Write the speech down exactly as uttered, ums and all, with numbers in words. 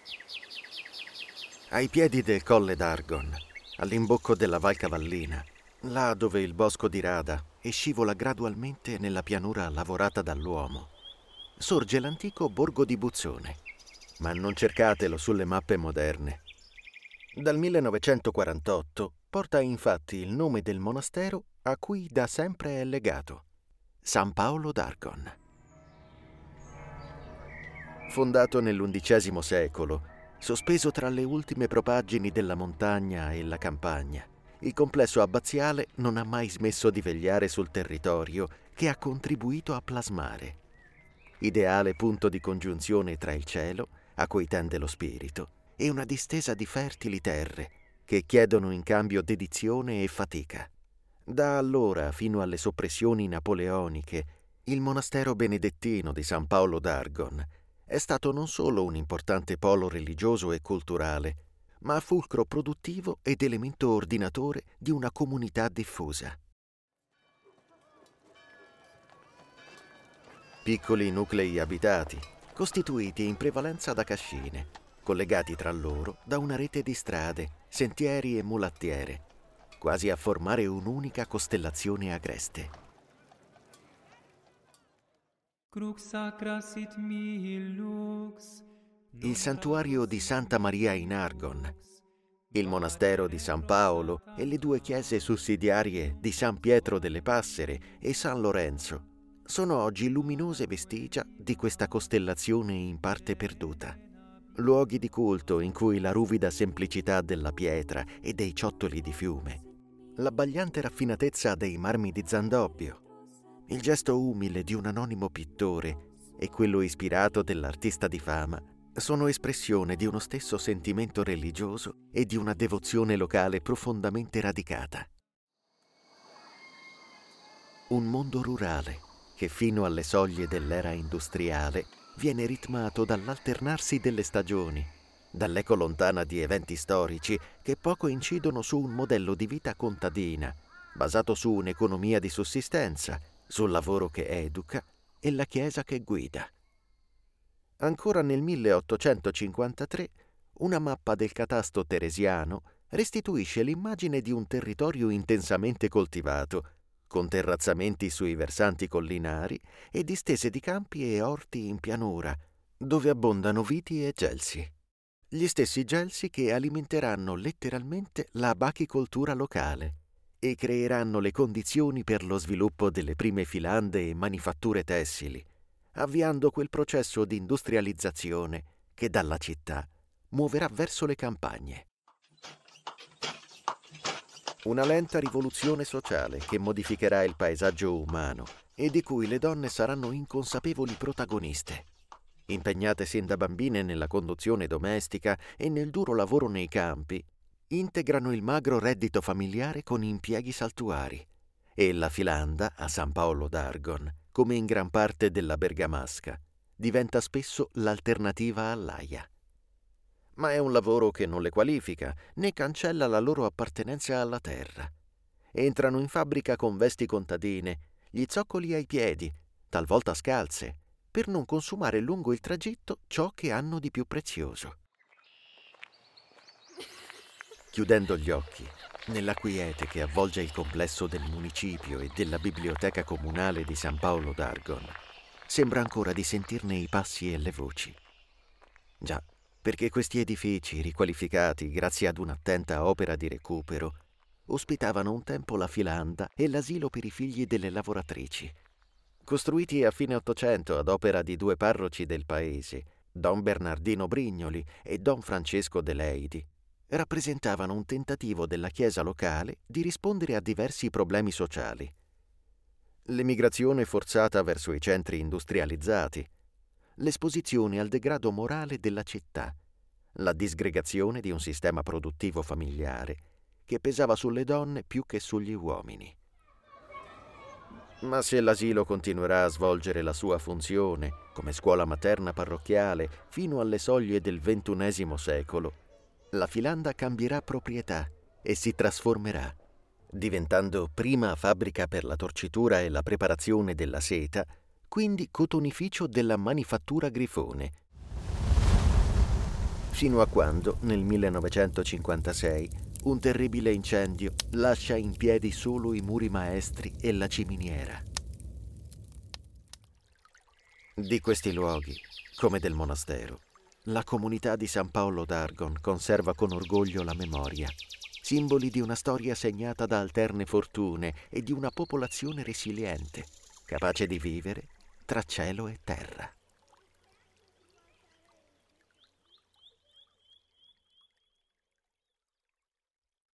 Ai piedi del Colle d'Argon, all'imbocco della Val Cavallina, là dove il bosco dirada e scivola gradualmente nella pianura lavorata dall'uomo, sorge l'antico borgo di Buzzone, ma non cercatelo sulle mappe moderne. Dal millenovecentoquarantotto porta infatti il nome del monastero a cui da sempre è legato, San Paolo d'Argon. Fondato nell'undicesimo secolo, sospeso tra le ultime propaggini della montagna e la campagna, il complesso abbaziale non ha mai smesso di vegliare sul territorio che ha contribuito a plasmare. Ideale punto di congiunzione tra il cielo, a cui tende lo spirito, e una distesa di fertili terre che chiedono in cambio dedizione e fatica. Da allora fino alle soppressioni napoleoniche, il monastero benedettino di San Paolo d'Argon è stato non solo un importante polo religioso e culturale, ma fulcro produttivo ed elemento ordinatore di una comunità diffusa. Piccoli nuclei abitati, costituiti in prevalenza da cascine, collegati tra loro da una rete di strade, sentieri e mulattiere, quasi a formare un'unica costellazione agreste. Il santuario di Santa Maria in Argon, il monastero di San Paolo e le due chiese sussidiarie di San Pietro delle Passere e San Lorenzo sono oggi luminose vestigia di questa costellazione in parte perduta. Luoghi di culto in cui la ruvida semplicità della pietra e dei ciottoli di fiume, l'abbagliante raffinatezza dei marmi di Zandobbio, il gesto umile di un anonimo pittore e quello ispirato dell'artista di fama sono espressione di uno stesso sentimento religioso e di una devozione locale profondamente radicata. Un mondo rurale che fino alle soglie dell'era industriale viene ritmato dall'alternarsi delle stagioni, dall'eco lontana di eventi storici che poco incidono su un modello di vita contadina, basato su un'economia di sussistenza, sul lavoro che educa e la Chiesa che guida. Ancora nel milleottocentocinquantatré una mappa del catasto teresiano restituisce l'immagine di un territorio intensamente coltivato, con terrazzamenti sui versanti collinari e distese di campi e orti in pianura, dove abbondano viti e gelsi. Gli stessi gelsi che alimenteranno letteralmente la bachicoltura locale e creeranno le condizioni per lo sviluppo delle prime filande e manifatture tessili, avviando quel processo di industrializzazione che dalla città muoverà verso le campagne. Una lenta rivoluzione sociale che modificherà il paesaggio umano e di cui le donne saranno inconsapevoli protagoniste. Impegnate sin da bambine nella conduzione domestica e nel duro lavoro nei campi, integrano il magro reddito familiare con impieghi saltuari e la filanda a San Paolo d'Argon, come in gran parte della Bergamasca, diventa spesso l'alternativa all'aia. Ma è un lavoro che non le qualifica né cancella la loro appartenenza alla terra. Entrano in fabbrica con vesti contadine, gli zoccoli ai piedi, talvolta scalze, per non consumare lungo il tragitto ciò che hanno di più prezioso. Chiudendo gli occhi, nella quiete che avvolge il complesso del municipio e della biblioteca comunale di San Paolo d'Argon, sembra ancora di sentirne i passi e le voci. Già, perché questi edifici, riqualificati grazie ad un'attenta opera di recupero, ospitavano un tempo la filanda e l'asilo per i figli delle lavoratrici. Costruiti a fine Ottocento ad opera di due parroci del paese, Don Bernardino Brignoli e Don Francesco De Leidi, rappresentavano un tentativo della Chiesa locale di rispondere a diversi problemi sociali. L'emigrazione forzata verso i centri industrializzati, l'esposizione al degrado morale della città, la disgregazione di un sistema produttivo familiare che pesava sulle donne più che sugli uomini. Ma se l'asilo continuerà a svolgere la sua funzione come scuola materna parrocchiale fino alle soglie del ventunesimo secolo, la filanda cambierà proprietà e si trasformerà, diventando prima fabbrica per la torcitura e la preparazione della seta, quindi cotonificio della manifattura Grifone, fino a quando, nel millenovecentocinquantasei, un terribile incendio lascia in piedi solo i muri maestri e la ciminiera. Di questi luoghi, come del monastero, la comunità di San Paolo d'Argon conserva con orgoglio la memoria, simboli di una storia segnata da alterne fortune e di una popolazione resiliente, capace di vivere tra cielo e terra.